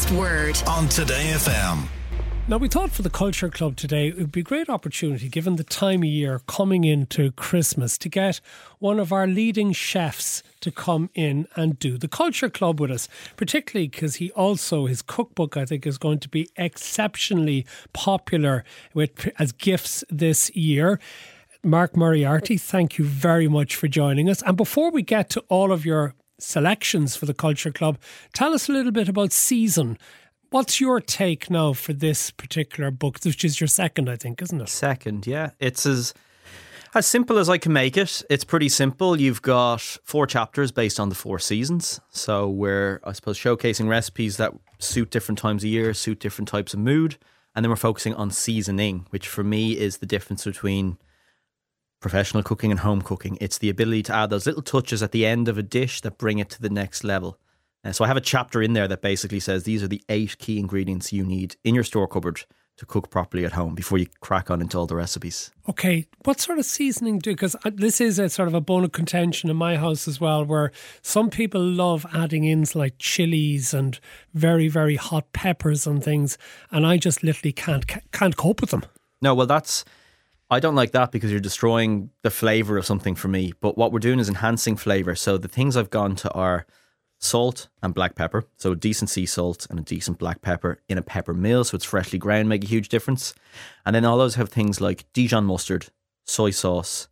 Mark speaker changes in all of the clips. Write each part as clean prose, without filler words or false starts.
Speaker 1: last word
Speaker 2: on Today FM.
Speaker 3: Now, we thought for the Culture Club today, it would be a great opportunity, given the time of year coming into Christmas, to get one of our leading chefs to come in and do the Culture Club with us, particularly because his cookbook, I think, is going to be exceptionally popular as gifts this year. Mark Moriarty, thank you very much for joining us. And before we get to all of your selections for the Culture Club, tell us a little bit about Season. What's your take now for this particular book, which is your second, I think, isn't it?
Speaker 4: Second, yeah. It's as simple as I can make it. It's pretty simple. You've got 4 chapters based on the 4 seasons. So we're, I suppose, showcasing recipes that suit different times of year, suit different types of mood. And then we're focusing on seasoning, which for me is the difference between professional cooking and home cooking. It's the ability to add those little touches at the end of a dish that bring it to the next level. So I have a chapter in there that basically says these are the 8 key ingredients you need in your store cupboard to cook properly at home before you crack on into all the recipes. Okay,
Speaker 3: what sort of seasoning do? Because this is a sort of a bone of contention in my house as well, where some people love adding in like chilies and very, very hot peppers and things, and I just literally can't cope with them.
Speaker 4: No, well, I don't like that because you're destroying the flavour of something for me. But what we're doing is enhancing flavour. So the things I've gone to are salt and black pepper. So a decent sea salt and a decent black pepper in a pepper mill, so it's freshly ground, make a huge difference. And then all those have things like Dijon mustard, soy sauce,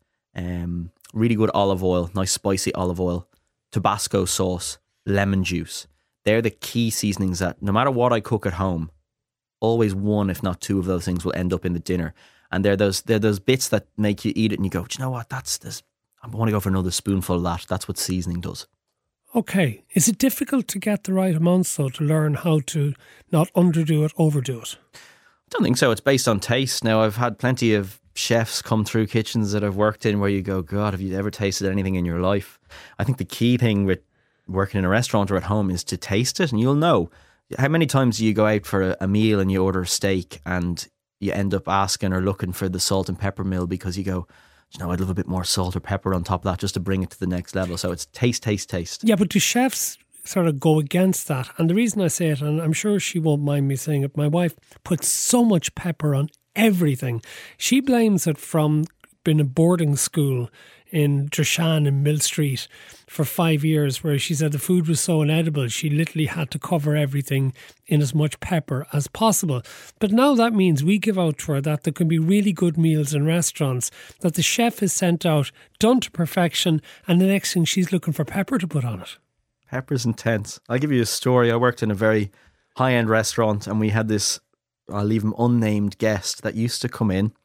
Speaker 4: really good olive oil, nice spicy olive oil, Tabasco sauce, lemon juice. They're the key seasonings that no matter what I cook at home, always 1 if not 2 of those things will end up in the dinner. And they're those bits that make you eat it and you go, do you know what, that's this. I want to go for another spoonful of that. That's what seasoning does.
Speaker 3: Okay. Is it difficult to get the right amounts, though, to learn how to not underdo it, overdo it?
Speaker 4: I don't think so. It's based on taste. Now, I've had plenty of chefs come through kitchens that I've worked in where you go, God, have you ever tasted anything in your life? I think the key thing with working in a restaurant or at home is to taste it, and you'll know. How many times do you go out for a meal and you order a steak and you end up asking or looking for the salt and pepper mill because you go, you know, I'd love a bit more salt or pepper on top of that just to bring it to the next level. So it's taste.
Speaker 3: Yeah, but do chefs sort of go against that? And the reason I say it, and I'm sure she won't mind me saying it, my wife puts so much pepper on everything. She blames it from being in boarding school in Droshan in Mill Street for 5 years, where she said the food was so inedible she literally had to cover everything in as much pepper as possible. But now that means we give out to her that there can be really good meals in restaurants that the chef is sent out, done to perfection, and the next thing she's looking for pepper to put on it.
Speaker 4: Pepper's intense. I'll give you a story. I worked in a very high-end restaurant and we had this, I'll leave him unnamed, guest that used to come in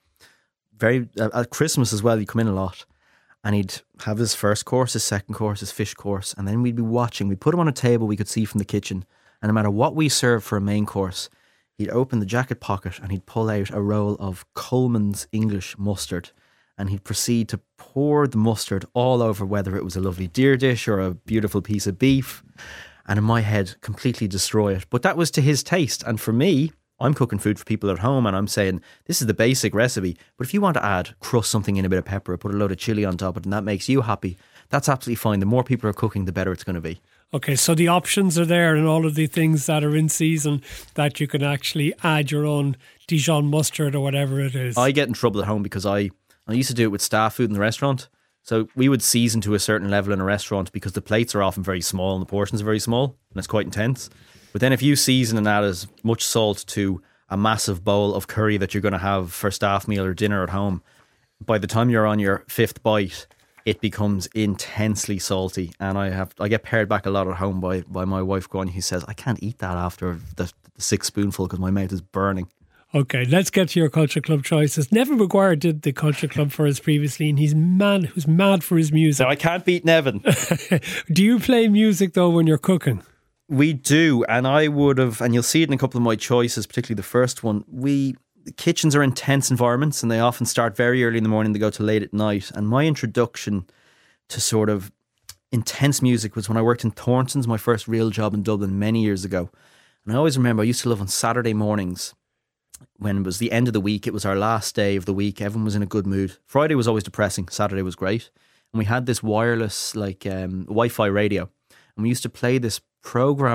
Speaker 4: at Christmas as well. He'd come in a lot. And he'd have his first course, his second course, his fish course. And then we'd be watching. We'd put him on a table we could see from the kitchen. And no matter what we served for a main course, he'd open the jacket pocket and he'd pull out a roll of Coleman's English mustard. And he'd proceed to pour the mustard all over, whether it was a lovely deer dish or a beautiful piece of beef. And in my head, completely destroy it. But that was to his taste. And for me, I'm cooking food for people at home and I'm saying, this is the basic recipe. But if you want to crust something in a bit of pepper, put a load of chili on top of it, and that makes you happy, that's absolutely fine. The more people are cooking, the better it's going to be.
Speaker 3: Okay, so the options are there and all of the things that are in season that you can actually add your own Dijon mustard or whatever it is.
Speaker 4: I get in trouble at home because I used to do it with staff food in the restaurant. So we would season to a certain level in a restaurant because the plates are often very small and the portions are very small and it's quite intense. But then if you season and add as much salt to a massive bowl of curry that you're going to have for staff meal or dinner at home, by the time you're on your 5th bite, it becomes intensely salty. And I get pared back a lot at home by my wife going, who says, I can't eat that after the 6th spoonful because my mouth is burning.
Speaker 3: Okay, let's get to your Culture Club choices. Nevin Maguire did the Culture Club for us previously, and he's mad for his music.
Speaker 4: So I can't beat Nevin.
Speaker 3: Do you play music though when you're cooking?
Speaker 4: We do, and I would have, and you'll see it in a couple of my choices, particularly the first one. The kitchens are intense environments and they often start very early in the morning, they go to late at night. And my introduction to sort of intense music was when I worked in Thornton's, my first real job in Dublin many years ago. And I always remember I used to love on Saturday mornings when it was the end of the week, it was our last day of the week, everyone was in a good mood. Friday was always depressing, Saturday was great. And we had this wireless Wi-Fi radio. And we used to play this program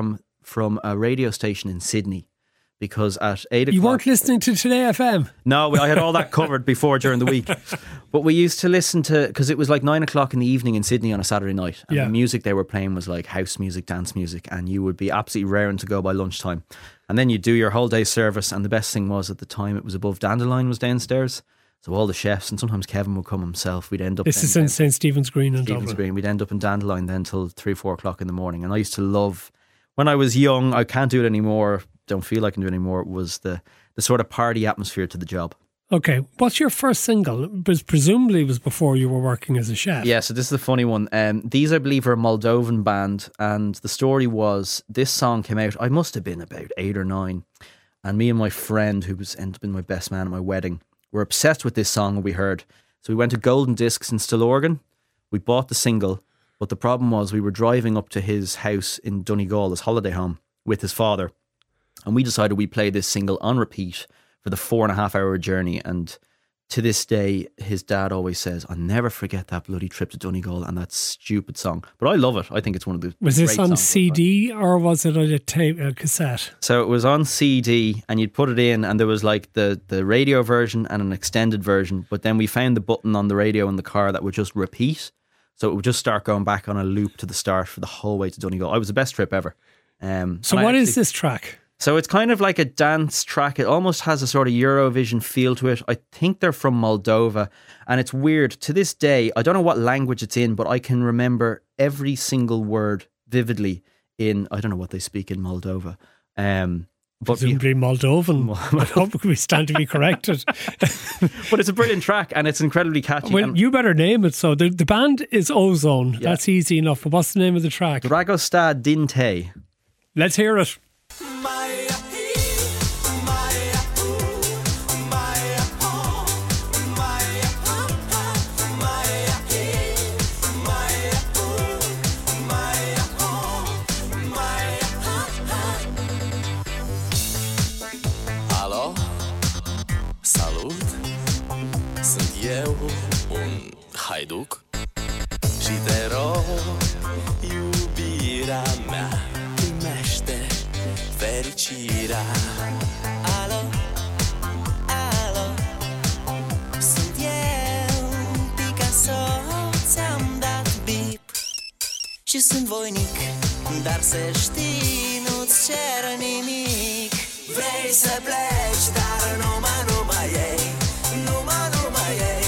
Speaker 4: from a radio station in Sydney. Because at 8 o'clock...
Speaker 3: You weren't listening to Today FM?
Speaker 4: No, I had all that covered before during the week. But we used to listen to... Because it was like 9 o'clock in the evening in Sydney on a Saturday night. And the music they were playing was like house music, dance music. And you would be absolutely raring to go by lunchtime. And then you'd do your whole day service. And the best thing was at the time it was above Dandelion was downstairs. So all the chefs, and sometimes Kevin would come himself. We'd end up...
Speaker 3: This is in St. Stephen's Green in
Speaker 4: Stephen's
Speaker 3: Dublin.
Speaker 4: Green. We'd end up in Dandelion then till 3 or 4 o'clock in the morning. And I used to love... When I was young, I can't do it anymore, don't feel I can do it anymore, it was the sort of party atmosphere to the job.
Speaker 3: Okay, what's your first single? Because presumably it was before you were working as a chef.
Speaker 4: Yeah, so this is a funny one. These, I believe, are a Moldovan band, and the story was this song came out, I must have been about 8 or 9, and me and my friend, who was ended up being my best man at my wedding, were obsessed with this song we heard. So we went to Golden Discs in Stillorgan, we bought the single, but the problem was we were driving up to his house in Donegal, his holiday home, with his father. And we decided we'd play this single on repeat for the 4.5 hour journey. And to this day, his dad always says, I'll never forget that bloody trip to Donegal and that stupid song. But I love it. I think it's one of the
Speaker 3: Was this on
Speaker 4: songs
Speaker 3: CD or was it on a tape, a cassette?
Speaker 4: So it was on CD and you'd put it in and there was like the radio version and an extended version. But then we found the button on the radio in the car that would just repeat. So it would just start going back on a loop to the start for the whole way to Donegal. It was the best trip ever.
Speaker 3: So what is this track?
Speaker 4: So it's kind of like a dance track. It almost has a sort of Eurovision feel to it. I think they're from Moldova. And it's weird. To this day, I don't know what language it's in, but I can remember every single word vividly in, I don't know what they speak in Moldova.
Speaker 3: Presumably Moldovan. I hope we stand to be corrected.
Speaker 4: But it's a brilliant track and it's incredibly catchy.
Speaker 3: Well, you better name it. So the band is Ozone. Yeah. That's easy enough. But what's the name of the track?
Speaker 4: Dragostea Dinte.
Speaker 3: Let's hear it.
Speaker 1: Haiduc și te rog, iubirea mea, primește fericirea. Alo, alo, sunt eu, Picasso, ți-am dat bip și sunt voinic, dar să știi, nu-ți cer nimic. Vrei să pleci, dar numai ei, numai ei.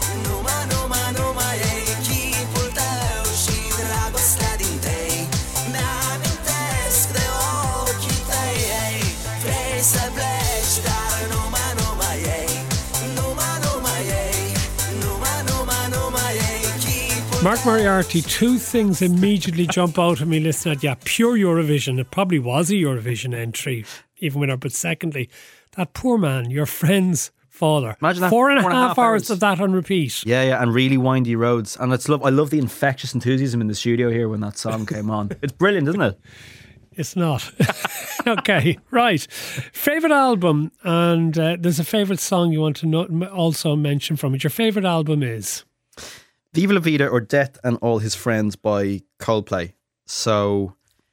Speaker 3: Mark Moriarty, two things immediately jump out at me listening at you. Pure Eurovision. It probably was a Eurovision entry, even winner. But secondly, that poor man, your friend's father.
Speaker 4: Imagine that.
Speaker 3: 4.5 hours of that on repeat.
Speaker 4: Yeah, and really windy roads. And I love the infectious enthusiasm in the studio here when that song came on. It's brilliant, isn't it?
Speaker 3: It's not. Okay, right. Favourite album, and there's a favourite song you want to also mention from it. Your favourite album is?
Speaker 4: Viva La Vida or Death and All His Friends by Coldplay. So,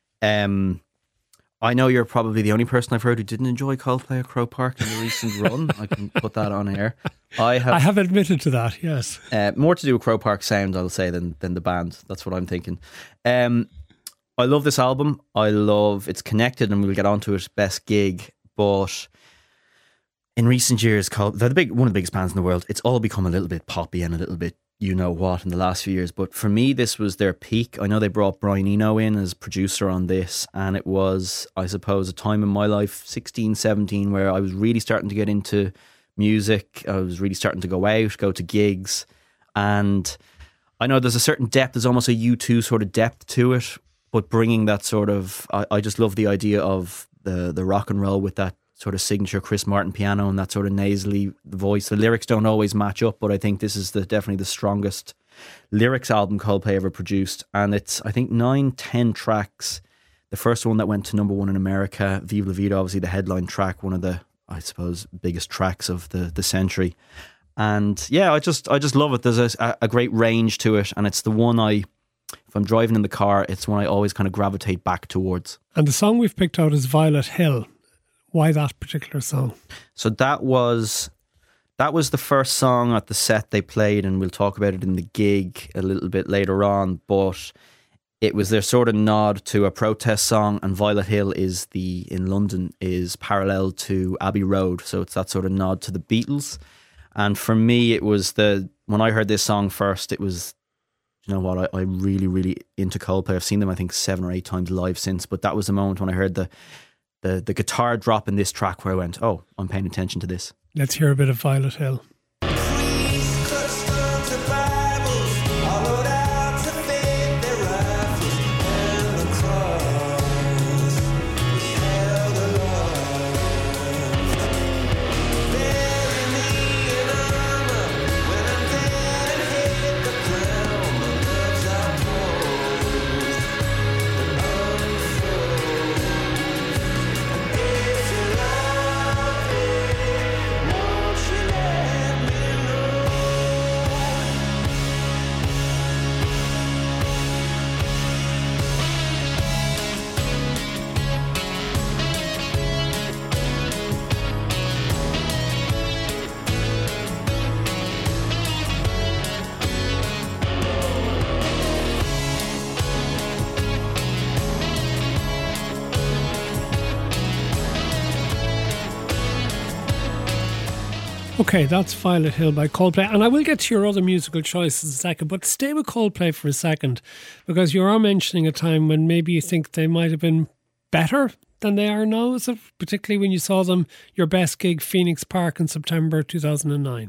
Speaker 4: I know you're probably the only person I've heard who didn't enjoy Coldplay at Croke Park in the recent run. I can put that on air. I
Speaker 3: have admitted to that, yes.
Speaker 4: More to do with Croke Park sound, I'll say, than the band. That's what I'm thinking. I love this album. It's connected, and we'll get onto it. Best gig, but in recent years, they're one of the biggest bands in the world. It's all become a little bit poppy and a little bit you know what in the last few years. But for me, this was their peak. I know they brought Brian Eno in as producer on this, and it was, I suppose, a time in my life, 16, 17, where I was really starting to get into music. I was really starting to go out, go to gigs, and I know there's a certain depth. There's almost a U2 sort of depth to it, but bringing that sort of, I just love the idea of the rock and roll with that sort of signature Chris Martin piano and that sort of nasally voice. The lyrics don't always match up, but I think this is definitely the strongest lyrics album Coldplay ever produced. And it's, I think, 9-10 tracks. The first one that went to number 1 in America, Viva La Vida, obviously the headline track, one of the, I suppose, biggest tracks of the century. And yeah, I just love it. There's a great range to it, and it's the one I if I'm driving in the car, it's one I always kind of gravitate back towards.
Speaker 3: And the song we've picked out is Violet Hill. Why that particular song?
Speaker 4: So that was the first song at the set they played, and we'll talk about it in the gig a little bit later on, but it was their sort of nod to a protest song, and Violet Hill in London is parallel to Abbey Road, so it's that sort of nod to the Beatles. And for me, it was when I heard this song first, it was, you know what, I'm really, really into Coldplay. I've seen them, I think, 7 or 8 times live since, but that was the moment when I heard the guitar drop in this track where I went, oh, I'm paying attention to this.
Speaker 3: Let's hear a bit of Violet Hill. Okay, that's Violet Hill by Coldplay. And I will get to your other musical choices in a second, but stay with Coldplay for a second, because you are mentioning a time when maybe you think they might have been better than they are now, is it? Particularly when you saw them, your best gig, Phoenix Park, in September 2009.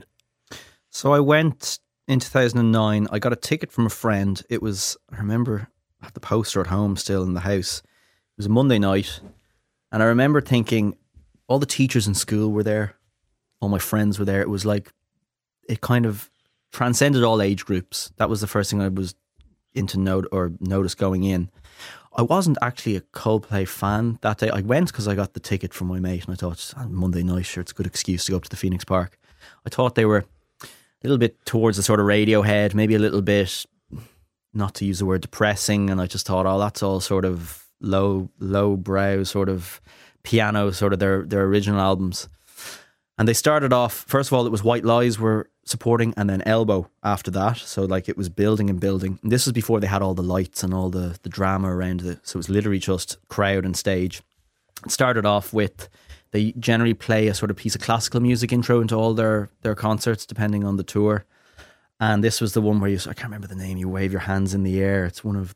Speaker 4: So I went in 2009. I got a ticket from a friend. I remember, I had the poster at home still in the house. It was a Monday night. And I remember thinking, all the teachers in school were there. All my friends were there. It was like, it kind of transcended all age groups. That was the first thing I was into notice going in. I wasn't actually a Coldplay fan that day. I went because I got the ticket from my mate, and I thought, Monday night, sure, it's a good excuse to go up to the Phoenix Park. I thought they were a little bit towards the sort of Radiohead, maybe a little bit, not to use the word depressing, and I just thought, oh, that's all sort of low brow, sort of piano, sort of their original albums. And they started off, first of all, it was White Lies were supporting, and then Elbow after that. So like it was building and building. And this was before they had all the lights and all the drama around it. So it was literally just crowd and stage. It started off with, they generally play a sort of piece of classical music intro into all their concerts, depending on the tour. And this was the one where I can't remember the name, you wave your hands in the air. It's one of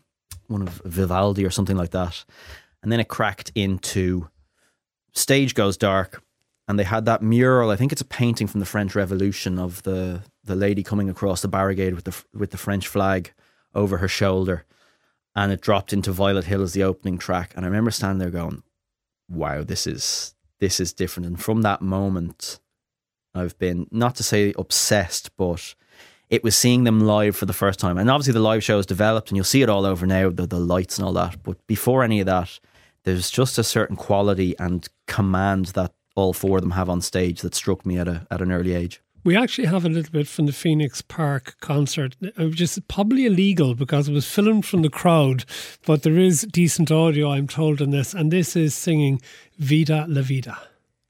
Speaker 4: Vivaldi or something like that. And then it cracked into Stage Goes Dark. And they had that mural, I think it's a painting from the French Revolution of the lady coming across the barricade with the French flag over her shoulder. And it dropped into Violet Hill as the opening track. And I remember standing there going, wow, this is different. And from that moment, I've been, not to say obsessed, but it was seeing them live for the first time. And obviously the live show has developed, and you'll see it all over now, the lights and all that. But before any of that, there's just a certain quality and command that all four of them have on stage that struck me at an early age.
Speaker 3: We actually have a little bit from the Phoenix Park concert, which is probably illegal because it was filmed from the crowd, but there is decent audio, I'm told, in this, and this is singing Vida la Vida.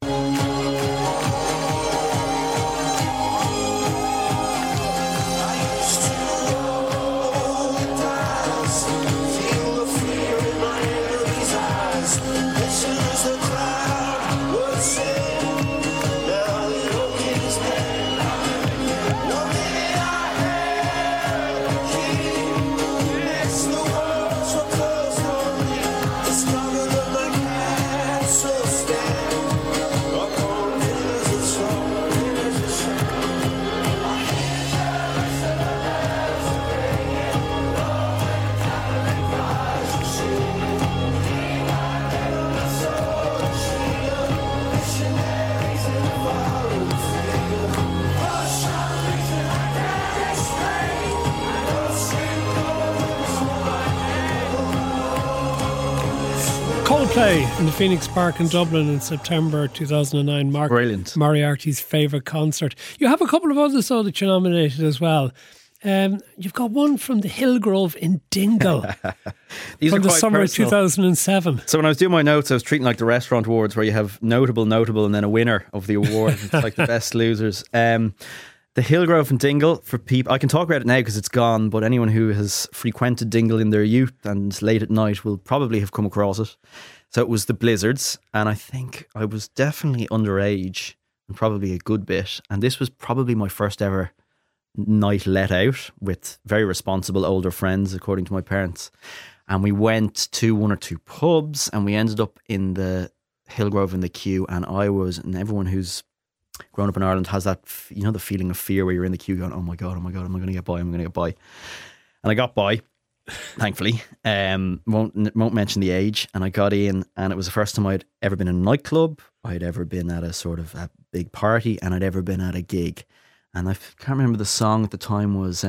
Speaker 3: Coldplay in the Phoenix Park in Dublin in September 2009. Mark
Speaker 4: Brilliant.
Speaker 3: Moriarty's favourite concert. You have a couple of others though that you nominated as well. You've got one from the Hillgrove in Dingle
Speaker 4: These
Speaker 3: from
Speaker 4: are
Speaker 3: the
Speaker 4: quite
Speaker 3: summer
Speaker 4: personal.
Speaker 3: of 2007.
Speaker 4: So when I was doing my notes, I was treating like the restaurant awards where you have notable, and then a winner of the award. It's like the best losers. The Hillgrove in Dingle, for people, I can talk about it now because it's gone, but anyone who has frequented Dingle in their youth and late at night will probably have come across it. So it was the Blizzards, and I think I was definitely underage and probably a good bit. And this was probably my first ever night let out with very responsible older friends, according to my parents. And we went to one or two pubs, and we ended up in the Hillgrove in the queue. And everyone who's grown up in Ireland has that, the feeling of fear where you're in the queue going, oh my God, am I going to get by? And I got by, thankfully. Won't mention the age. And I got in, and it was the first time I'd ever been in a nightclub, I'd ever been at a sort of a big party, and I'd ever been at a gig. And I can't remember the song at the time was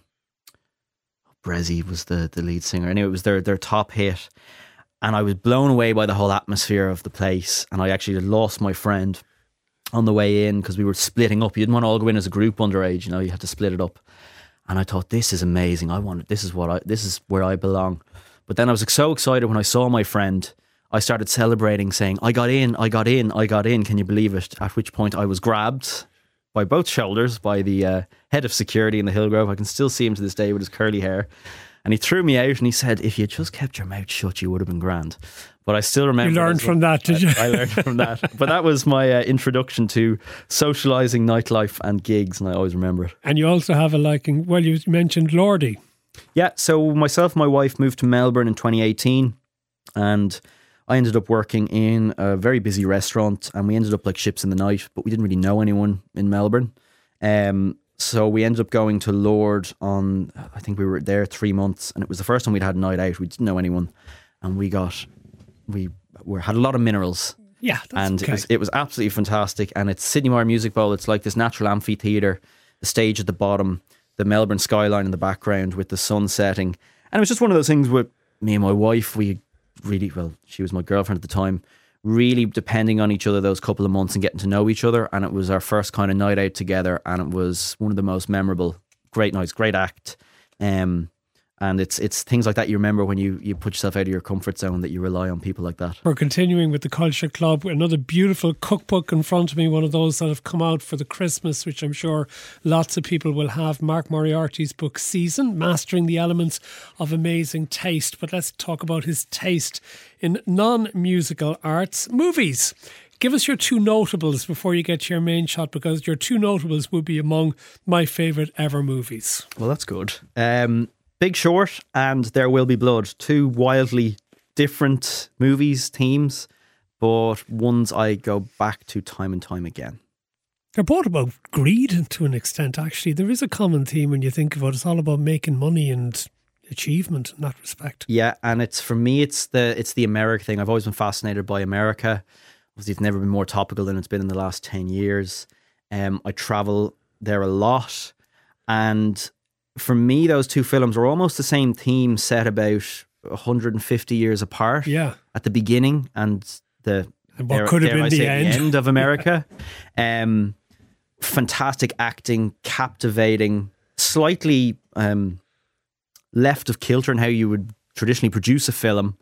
Speaker 4: Brezzy was the lead singer. Anyway, it was their top hit. And I was blown away by the whole atmosphere of the place. And I actually lost my friend on the way in because we were splitting up. You didn't want to all go in as a group underage, you had to split it up. And I thought, this is amazing. This is where I belong. But then I was so excited when I saw my friend. I started celebrating, saying, I got in. Can you believe it? At which point I was grabbed by both shoulders by the head of security in the Hillgrove. I can still see him to this day with his curly hair. And he threw me out and he said, if you just kept your mouth shut, you would have been grand. But I still remember.
Speaker 3: You learned from that, did you?
Speaker 4: I learned from that. But that was my introduction to socialising, nightlife and gigs, and I always remember it.
Speaker 3: And you also have a liking, well, you mentioned Lordy.
Speaker 4: Yeah, so myself and my wife moved to Melbourne in 2018, and I ended up working in a very busy restaurant, and we ended up like ships in the night, but we didn't really know anyone in Melbourne. So we ended up going to Lord on, I think we were there 3 months, and it was the first time we'd had a night out. We didn't know anyone, and we had a lot of minerals.
Speaker 3: Yeah,
Speaker 4: and it was absolutely fantastic. And it's Sydney Mire Music Bowl. It's like this natural amphitheatre, the stage at the bottom, the Melbourne skyline in the background with the sun setting. And it was just one of those things with me and my wife. She was my girlfriend at the time, really depending on each other those couple of months and getting to know each other. And it was our first kind of night out together, and it was one of the most memorable, great nights, great act. And it's things like that you remember when you put yourself out of your comfort zone, that you rely on people like that.
Speaker 3: We're continuing with the Culture Club. Another beautiful cookbook in front of me, one of those that have come out for the Christmas, which I'm sure lots of people will have. Mark Moriarty's book, Season, Mastering the Elements of Amazing Taste. But let's talk about his taste in non-musical arts. Movies. Give us your two notables before you get to your main shot, because your two notables would be among my favourite ever movies.
Speaker 4: Well, that's good. Big Short and There Will Be Blood, two wildly different movies, themes, but ones I go back to time and time again.
Speaker 3: They're both about greed to an extent, actually. There is a common theme when you think about it. It's all about making money and achievement in that respect.
Speaker 4: Yeah, and for me, it's the America thing. I've always been fascinated by America. Obviously, it's never been more topical than it's been in the last 10 years. I travel there a lot, and for me, those two films are almost the same theme, set about 150 years apart.
Speaker 3: Yeah,
Speaker 4: at the beginning and
Speaker 3: what could have been the
Speaker 4: end of America. Fantastic acting, captivating, slightly left of kilter in how you would traditionally produce a film.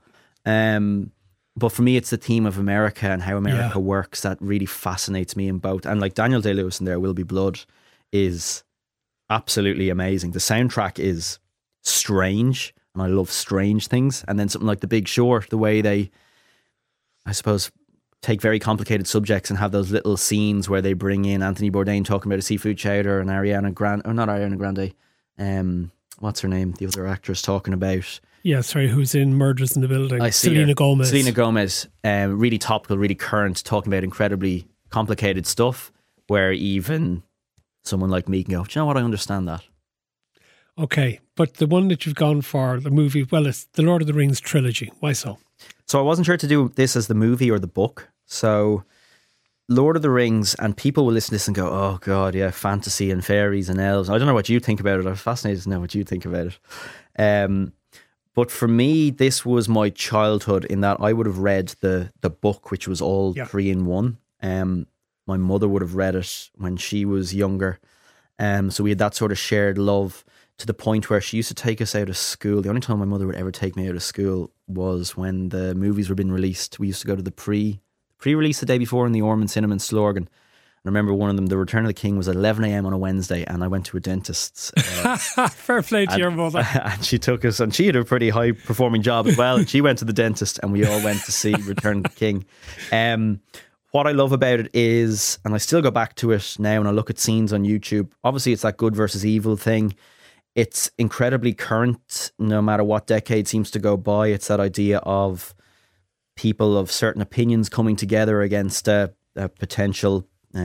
Speaker 4: But for me, it's the theme of America and how America works that really fascinates me in both. And like Daniel Day-Lewis in There Will Be Blood is absolutely amazing. The soundtrack is strange, and I love strange things. And then something like The Big Short, the way they, I suppose, take very complicated subjects and have those little scenes where they bring in Anthony Bourdain talking about a seafood chowder, and Ariana Grande, or not Ariana Grande, what's her name? The other actress talking about.
Speaker 3: Yeah, sorry, who's in Murders in the Building? Selena Gomez.
Speaker 4: Selena Gomez, really topical, really current, talking about incredibly complicated stuff, where even someone like me can go, do you know what, I understand that.
Speaker 3: Okay, but the one that you've gone for, the movie, well, it's the Lord of the Rings trilogy. Why so?
Speaker 4: So I wasn't sure to do this as the movie or the book. So Lord of the Rings, and people will listen to this and go, oh God, yeah, fantasy and fairies and elves. I don't know what you think about it. I'm fascinated to know what you think about it. But for me, this was my childhood, in that I would have read the book, which was all 3 in 1. My mother would have read it when she was younger. So we had that sort of shared love to the point where she used to take us out of school. The only time my mother would ever take me out of school was when the movies were being released. We used to go to the pre-release the day before in the Ormond Cinema in Slorgan. I remember one of them, The Return of the King, was at 11 a.m. on a Wednesday, and I went to a dentist's.
Speaker 3: Fair play to your mother.
Speaker 4: And she took us, and she had a pretty high-performing job as well, and she went to the dentist, and we all went to see Return of the King. What I love about it is, and I still go back to it now and I look at scenes on YouTube, obviously it's that good versus evil thing. It's incredibly current, no matter what decade seems to go by. It's that idea of people of certain opinions coming together against a potential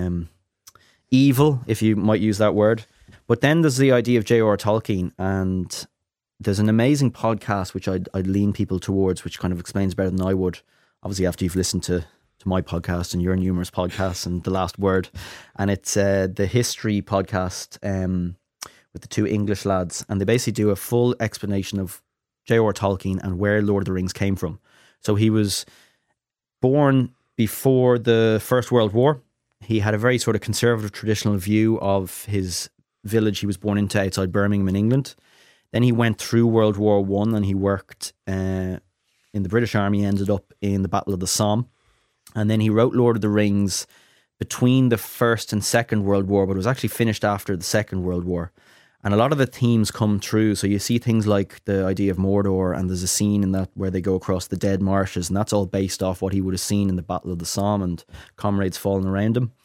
Speaker 4: evil, if you might use that word. But then there's the idea of J.R.R. Tolkien, and there's an amazing podcast which I'd lean people towards, which kind of explains better than I would, obviously after you've listened to my podcast and your numerous podcasts and The Last Word. And it's the history podcast with the two English lads, and they basically do a full explanation of J.R.R. Tolkien and where Lord of the Rings came from. So he was born before the First World War. He had a very sort of conservative, traditional view of his village he was born into outside Birmingham in England. Then he went through World War I and he worked in the British Army, ended up in the Battle of the Somme. And then he wrote Lord of the Rings between the First and Second World War, but it was actually finished after the Second World War. And a lot of the themes come true. So you see things like the idea of Mordor, and there's a scene in that where they go across the dead marshes, and that's all based off what he would have seen in the Battle of the Somme and comrades falling around him.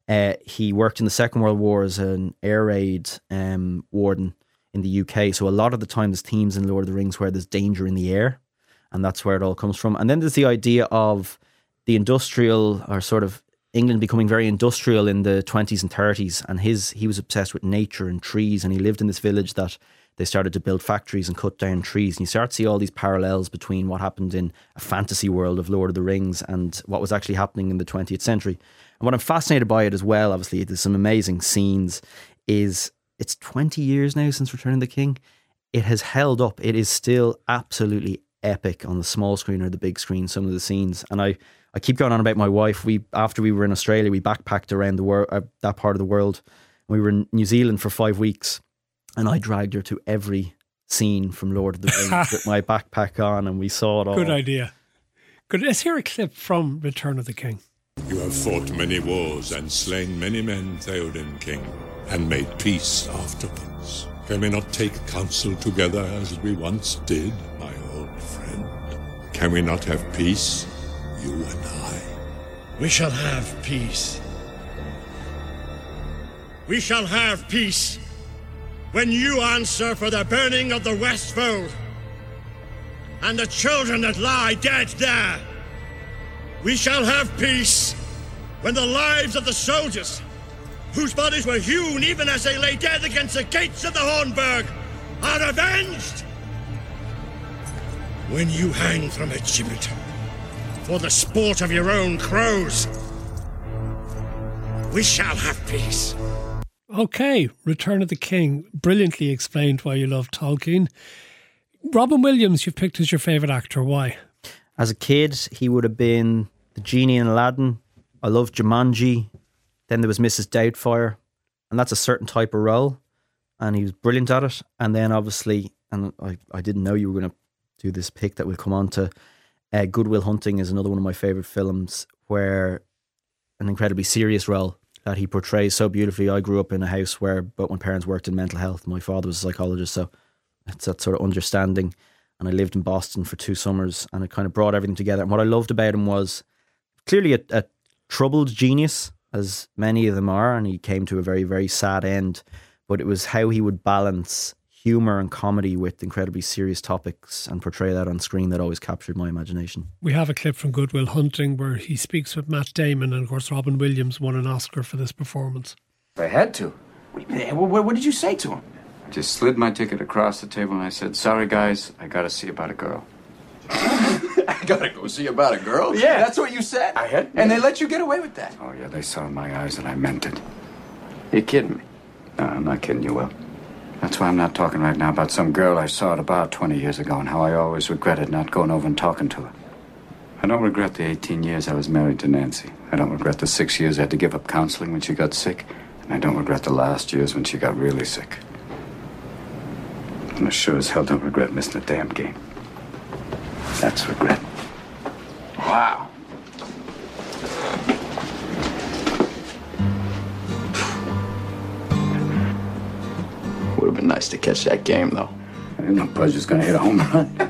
Speaker 4: He worked in the Second World War as an air raid warden in the UK. So a lot of the time there's themes in Lord of the Rings where there's danger in the air, and that's where it all comes from. And then there's the idea of the industrial, or sort of England becoming very industrial in the 20s and 30s, and he was obsessed with nature and trees, and he lived in this village that they started to build factories and cut down trees, and you start to see all these parallels between what happened in a fantasy world of Lord of the Rings and what was actually happening in the 20th century. And what I'm fascinated by it as well, obviously there's some amazing scenes, is it's 20 years now since Return of the King. It has held up. It is still absolutely epic on the small screen or the big screen, some of the scenes. And I keep going on about my wife. After we were in Australia, we backpacked around the world, that part of the world. We were in New Zealand for 5 weeks, and I dragged her to every scene from Lord of the Rings with my backpack on, and we saw it all.
Speaker 3: Good idea. Good. Let's hear a clip from Return of the King.
Speaker 2: You have fought many wars and slain many men, Theoden King, and made peace afterwards. Can we not take counsel together as we once did, my old friend? Can we not have peace? You and I.
Speaker 5: We shall have peace. We shall have peace when you answer for the burning of the Westfold and the children that lie dead there. We shall have peace when the lives of the soldiers, whose bodies were hewn even as they lay dead against the gates of the Hornburg, are avenged. When you hang from a gibbet for the sport of your own crows, we shall have peace.
Speaker 3: Okay, Return of the King. Brilliantly explained why you love Tolkien. Robin Williams, you've picked as your favourite actor. Why?
Speaker 4: As a kid, he would have been the genie in Aladdin. I loved Jumanji. Then there was Mrs. Doubtfire, and that's a certain type of role, and he was brilliant at it. And then obviously, and I didn't know you were going to do this pick that we'll come on to, Good Will Hunting is another one of my favourite films, where an incredibly serious role that he portrays so beautifully. I grew up in a house where both my parents worked in mental health. My father was a psychologist, so it's that sort of understanding. And I lived in Boston for 2 summers, and it kind of brought everything together. And what I loved about him was clearly a troubled genius, as many of them are, and he came to a very, very sad end. But it was how he would balance humour and comedy with incredibly serious topics and portray that on screen that always captured my imagination.
Speaker 3: We have a clip from Good Will Hunting where he speaks with Matt Damon, and of course Robin Williams won an Oscar for this performance.
Speaker 6: I had to. What did you say to him? I just slid my ticket across the table and I said, "Sorry guys, I gotta see about a girl."
Speaker 7: I gotta go see about a girl?
Speaker 6: Yeah.
Speaker 7: That's what you said?
Speaker 6: I had.
Speaker 7: And they let you get away with that?
Speaker 6: Oh yeah, they saw in my eyes that I meant it. You kidding me? No, I'm not kidding you, Will. That's why I'm not talking right now about some girl I saw at about 20 years ago and how I always regretted not going over and talking to her. I don't regret the 18 years I was married to Nancy. I don't regret the 6 years I had to give up counseling when she got sick. And I don't regret the last years when she got really sick. And I sure as hell don't regret missing the damn game. That's regret.
Speaker 7: Wow. Would have been nice to catch that game, though.
Speaker 6: I didn't know Pudge was going to hit a home run.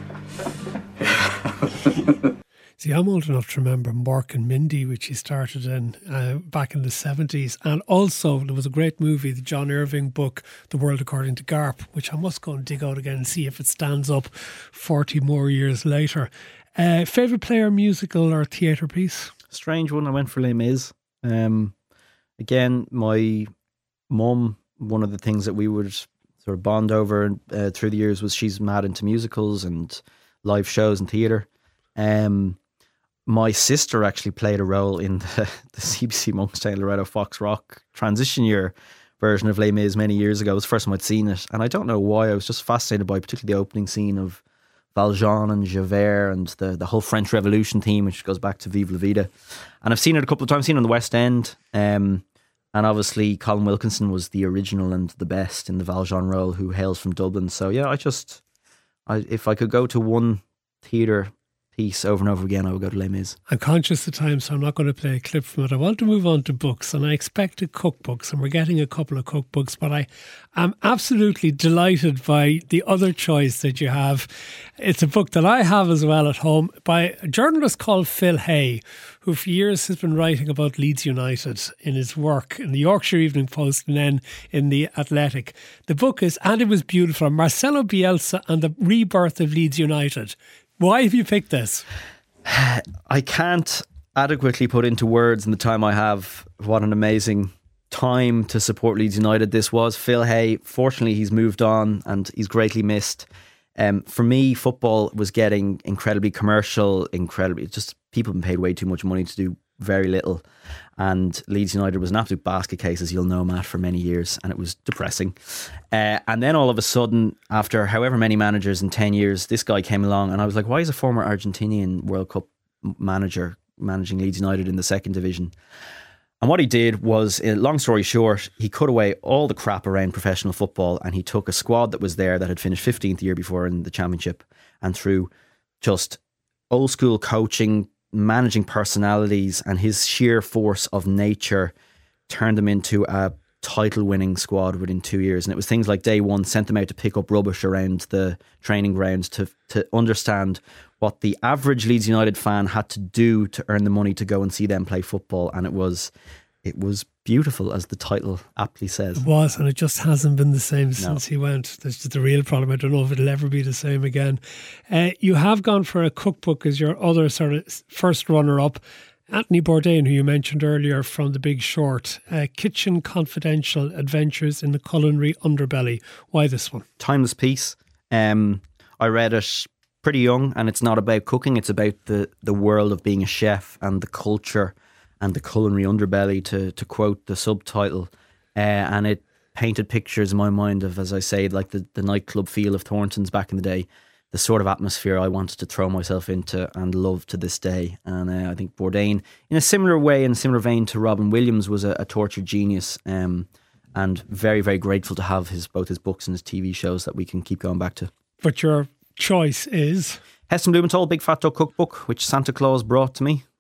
Speaker 3: See, I'm old enough to remember Mork and Mindy, which he started in back in the 70s. And also, there was a great movie, the John Irving book, The World According to Garp, which I must go and dig out again and see if it stands up 40 more years later. Favourite player, musical or theatre piece?
Speaker 4: Strange one. I went for Les Mis. Again, my mum, one of the things that we would sort of bond over through the years was she's mad into musicals and live shows and theatre. My sister actually played a role in the CBC Monkstown Loretto Fox Rock transition year version of Les Mis many years ago. It was the first time I'd seen it, and I don't know why. I was just fascinated by particularly the opening scene of Valjean and Javert and the whole French Revolution theme, which goes back to Vive la Vida. And I've seen it a couple of times. I've seen it on the West End, and obviously Colin Wilkinson was the original and the best in the Valjean role, who hails from Dublin. So yeah, if I could go to one theatre piece over and over again, I would go to Les Mis.
Speaker 3: I'm conscious of time, so I'm not going to play a clip from it. I want to move on to books, and I expected cookbooks, and we're getting a couple of cookbooks, but I am absolutely delighted by the other choice that you have. It's a book that I have as well at home by a journalist called Phil Hay, who for years has been writing about Leeds United in his work in the Yorkshire Evening Post and then in the Athletic. The book is And It Was Beautiful, Marcelo Bielsa and the Rebirth of Leeds United. Why have you picked this?
Speaker 4: I can't adequately put into words in the time I have what an amazing time to support Leeds United this was. Phil Hay, fortunately he's moved on and he's greatly missed. For me, football was getting incredibly commercial, just people have been paid way too much money to do very little, and Leeds United was an absolute basket case, as you'll know, Matt, for many years, and it was depressing. And then all of a sudden, after however many managers in 10 years, this guy came along, and I was like, why is a former Argentinian World Cup manager managing Leeds United in the second division? And what he did was, long story short, he cut away all the crap around professional football, and he took a squad that was there that had finished 15th the year before in the Championship, and through just old school coaching, managing personalities and his sheer force of nature, turned them into a title-winning squad within 2 years. And it was things like day one, sent them out to pick up rubbish around the training grounds to understand what the average Leeds United fan had to do to earn the money to go and see them play football. And it was beautiful, as the title aptly says.
Speaker 3: It was, and it just hasn't been the same since he went. That's just the real problem. I don't know if it'll ever be the same again. You have gone for a cookbook as your other sort of first runner-up. Anthony Bourdain, who you mentioned earlier from The Big Short, Kitchen Confidential Adventures in the Culinary Underbelly. Why this one?
Speaker 4: Timeless piece. I read it pretty young, and it's not about cooking, it's about the world of being a chef and the culture and the culinary underbelly, to quote the subtitle. And it painted pictures in my mind of, as I say, like the nightclub feel of Thornton's back in the day, the sort of atmosphere I wanted to throw myself into and love to this day. And I think Bourdain, in a similar way, in a similar vein to Robin Williams, was a tortured genius, and very, very grateful to have both his books and his TV shows that we can keep going back to.
Speaker 3: But your choice is? Heston
Speaker 4: Blumenthal, Big Fat Duck Cookbook, which Santa Claus brought to me.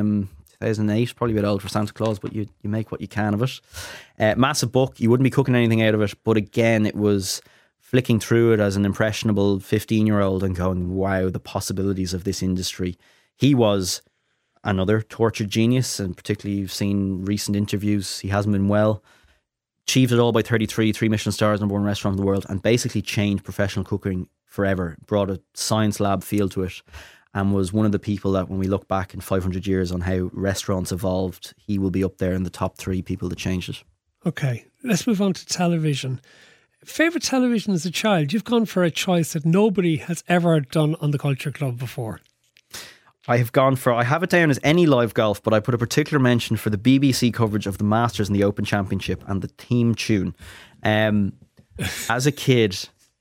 Speaker 4: 2008, probably a bit old for Santa Claus, but you make what you can of it. Massive book. You wouldn't be cooking anything out of it, but again, it was flicking through it as an impressionable 15-year-old and going, wow, the possibilities of this industry. He was another tortured genius, and particularly you've seen recent interviews, he hasn't been well. Achieved it all by 33, 3 Michelin stars, #1 restaurant in the world, and basically changed professional cooking forever. Brought a science lab feel to it, and was one of the people that, when we look back in 500 years on how restaurants evolved, he will be up there in the top 3 people that changed it.
Speaker 3: Okay, let's move on to television. Favourite television as a child? You've gone for a choice that nobody has ever done on the Culture Club before.
Speaker 4: I have it down as any live golf, but I put a particular mention for the BBC coverage of the Masters and the Open Championship and the theme tune. As a kid,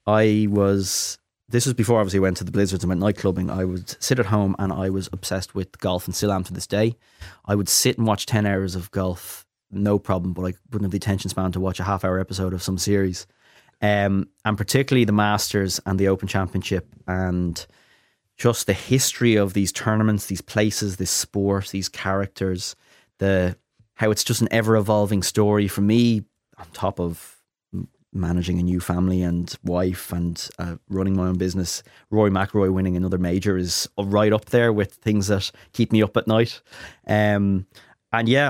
Speaker 4: this was before obviously I went to the Blizzards and went night clubbing. I would sit at home and I was obsessed with golf and still am to this day. I would sit and watch 10 hours of golf no problem, but I wouldn't have the attention span to watch a half-hour episode of some series. And particularly the Masters and the Open Championship, and just the history of these tournaments, these places, this sport, these characters, how it's just an ever-evolving story. For me, on top of managing a new family and wife and running my own business, Rory McIlroy winning another major is right up there with things that keep me up at night. And yeah,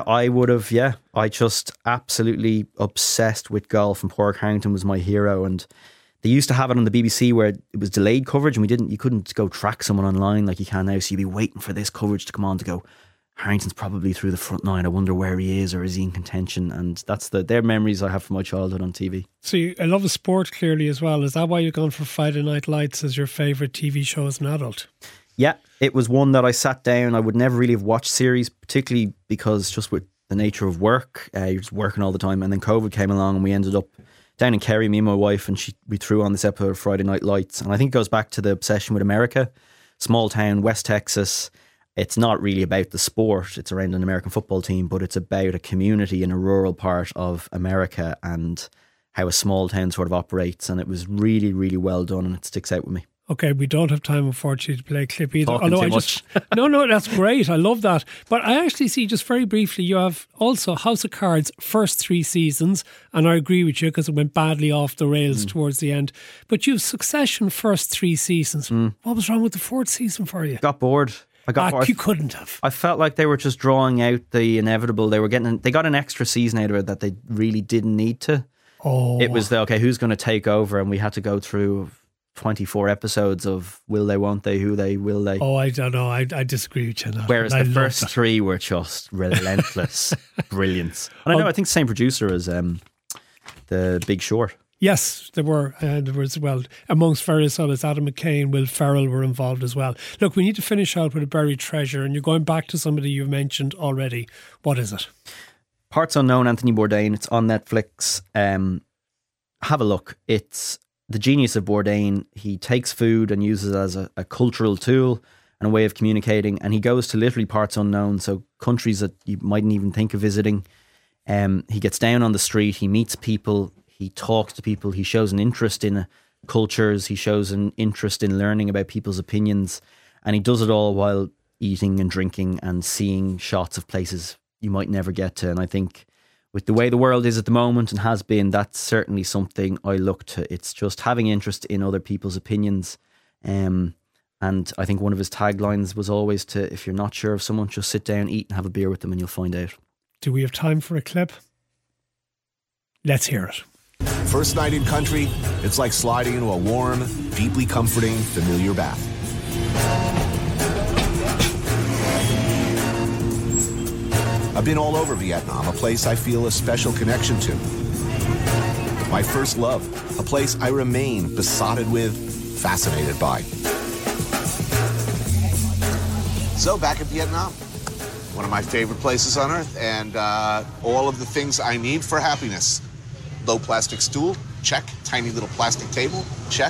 Speaker 4: I just absolutely obsessed with golf, and Padraig Harrington was my hero. And they used to have it on the BBC where it was delayed coverage, and you couldn't go track someone online like you can now. So you'd be waiting for this coverage to come on to go, Harrington's probably through the front nine. I wonder where he is, or is he in contention? And that's their memories I have from my childhood on TV.
Speaker 3: So I love the sport clearly as well. Is that why you've gone for Friday Night Lights as your favourite TV show as an adult? Yeah,
Speaker 4: it was one that I sat down. I would never really have watched series, particularly because just with the nature of work, you're just working all the time. And then COVID came along and we ended up down in Kerry, me and my wife, and we threw on this episode of Friday Night Lights. And I think it goes back to the obsession with America. Small town, West Texas. It's not really about the sport. It's around an American football team, but it's about a community in a rural part of America and how a small town sort of operates. And it was really, really well done, and it sticks out with me.
Speaker 3: Okay, we don't have time, unfortunately, to play a clip either.
Speaker 4: Talking too much.
Speaker 3: No, that's great. I love that. But I actually see, just very briefly, you have also House of Cards first 3 seasons, and I agree with you because it went badly off the rails towards the end. But you have Succession first 3 seasons. What was wrong with the 4th season for you?
Speaker 4: Got bored.
Speaker 3: You couldn't have.
Speaker 4: I felt like they were just drawing out the inevitable. They got an extra season out of it that they really didn't need to.
Speaker 3: Oh,
Speaker 4: it was who's going to take over, and we had to go through 24 episodes of will they, won't they, who they, will they.
Speaker 3: Oh, I don't know. I disagree with you on that.
Speaker 4: Whereas the first 3 were just relentless brilliance. And I think the same producer as The Big Short.
Speaker 3: Yes, there were as well. Amongst various others, Adam McKay, Will Ferrell were involved as well. Look, we need to finish out with a buried treasure, and you're going back to somebody you've mentioned already. What is it?
Speaker 4: Parts Unknown, Anthony Bourdain. It's on Netflix. Have a look. It's the genius of Bourdain. He takes food and uses it as a cultural tool and a way of communicating, and he goes to literally parts unknown, so countries that you mightn't even think of visiting. He gets down on the street, he meets people, he talks to people, he shows an interest in cultures, he shows an interest in learning about people's opinions, and he does it all while eating and drinking and seeing shots of places you might never get to. And I think with the way the world is at the moment and has been, that's certainly something I look to. It's just having interest in other people's opinions. And I think one of his taglines was always to, if you're not sure of someone, just sit down, eat and have a beer with them and you'll find out.
Speaker 3: Do we have time for a clip? Let's hear it.
Speaker 8: First night in country, it's like sliding into a warm, deeply comforting, familiar bath. I've been all over Vietnam, a place I feel a special connection to. My first love, a place I remain besotted with, fascinated by. So back in Vietnam, one of my favorite places on earth, and all of the things I need for happiness. Low plastic stool, check. Tiny little plastic table, check.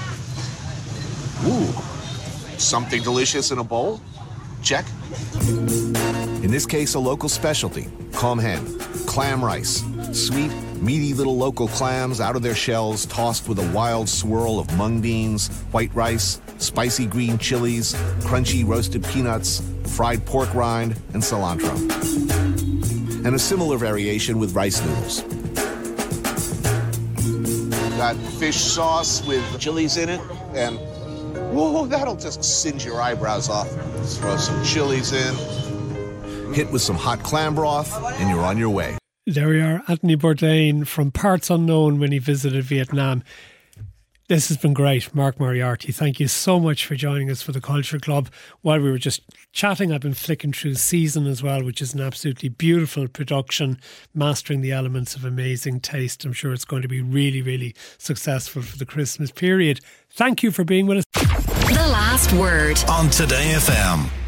Speaker 8: Ooh, something delicious in a bowl, check. In this case, a local specialty, com hen, clam rice. Sweet, meaty little local clams out of their shells, tossed with a wild swirl of mung beans, white rice, spicy green chilies, crunchy roasted peanuts, fried pork rind, and cilantro. And a similar variation with rice noodles. Got fish sauce with chilies in it, and whoa, that'll just singe your eyebrows off. Throw some chilies in. Hit with some hot clam broth, and you're on your way.
Speaker 3: There we are, Anthony Bourdain from Parts Unknown when he visited Vietnam. This has been great. Mark Moriarty, thank you so much for joining us for the Culture Club. While we were just chatting, I've been flicking through Season as well, which is an absolutely beautiful production, mastering the elements of amazing taste. I'm sure it's going to be really, really successful for the Christmas period. Thank you for being with us.
Speaker 9: The Last Word on Today FM.